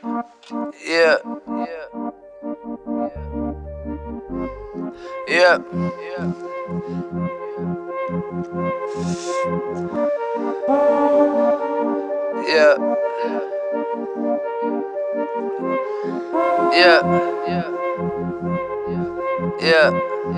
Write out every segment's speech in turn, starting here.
Yeah. Yeah. Yeah. Yeah.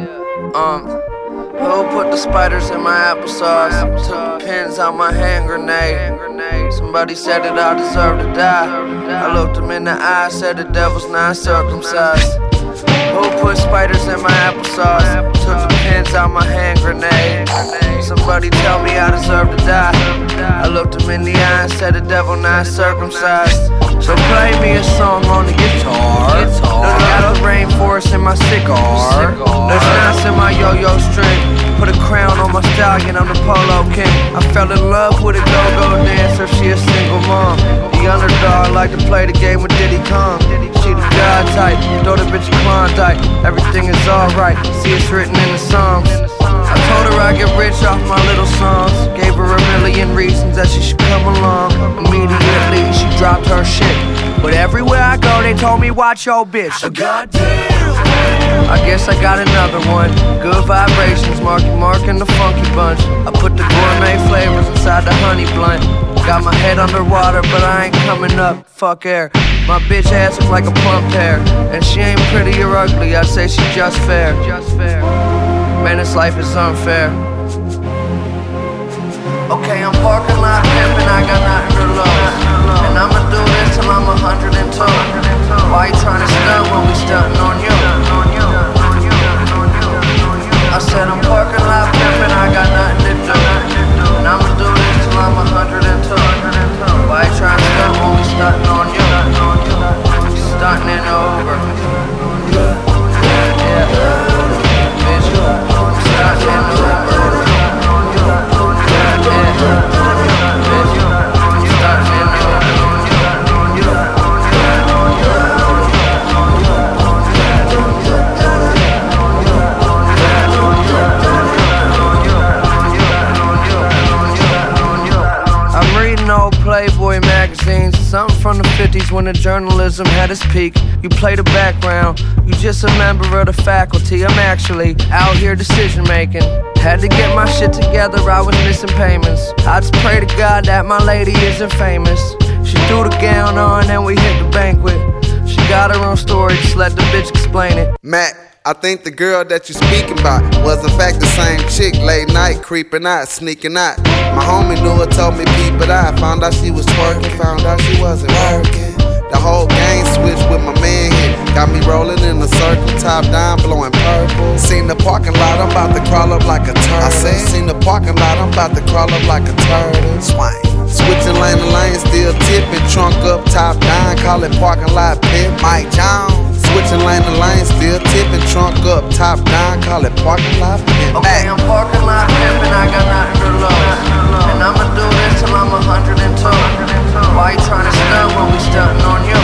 Who put the spiders in my applesauce? Took the pins out my hand grenade. Somebody said that I deserve to die. I looked him in the eye, said the devil's not circumcised. Who put spiders in my applesauce? Took the pins out my hand grenade. Somebody tell me I deserve to die. I looked him in the eye and said the devil not circumcised. So play me a song on the guitar. Got the rainforest in my cigar. There's knots in my yo-yo string. Put a crown on my stallion, I'm the polo king. I fell in love with a go-go dancer, she a single mom. The underdog like to play the game with Diddy Kong. She the God type, throw the bitch a Klondike. Everything is alright, see it's written in the songs. I told her I get rich off my little songs. Gave her a million reasons that she should come along. Immediately she dropped her shit. But everywhere I go they told me watch your bitch. Goddamn. I guess I got another one. Good vibrations, Marky Mark and the Funky Bunch. I put the gourmet flavors inside the honey blunt. Got my head underwater, but I ain't coming up. Fuck air. My bitch ass is like a plump pear. And she ain't pretty or ugly, I'd say she just fair. Man, this life is unfair. Okay, I'm parking lot pimping, I got nothing to lose. And I'ma do this till I'm 102. Why you tryna stunt when we stunting on you? I said I'm parking lot pimping, I got nothing to do. And I'ma do this till I'm 102. Why you tryna stunt when we stunting on you? Stunting in over. Yeah. Bitch, stunting in over. Playboy magazines, something from the 50s when the journalism had its peak. You play the background, you just a member of the faculty. I'm actually out here decision making. Had to get my shit together, I was missing payments. I just pray to God that my lady isn't famous. She threw the gown on and we hit the banquet. She got her own story, just let the bitch explain it. Matt, I think the girl that you speaking about was in fact the same chick, late night, creeping out, sneaking out. My homie knew her, told me peep it out. Found out she was twerking, found out she wasn't working. The whole game switched with my man here. Got me rolling in a circle, top down, blowing purple. Seen the parking lot, I'm about to crawl up like a turtle. I said, seen the parking lot, I'm about to crawl up like a turtle. Swing. Switching lane to lane, still tipping, trunk up, top down, call it parking lot pimp. Mike Jones. Switching lane to lane, still tipping, trunk up, top down, call it parking lot pimp. Okay, I'm parking lot pimping, I got nothing to lose. And I'ma do this till I'm 102. Why you tryna stunt when we stunting on you?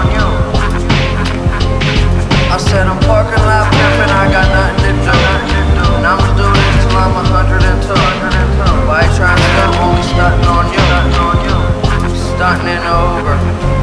I said I'm parking lot pimping, I got nothing to do. And I'ma do this till I'm 102. Why you tryna stunt when we stunting on you? Stunting in over.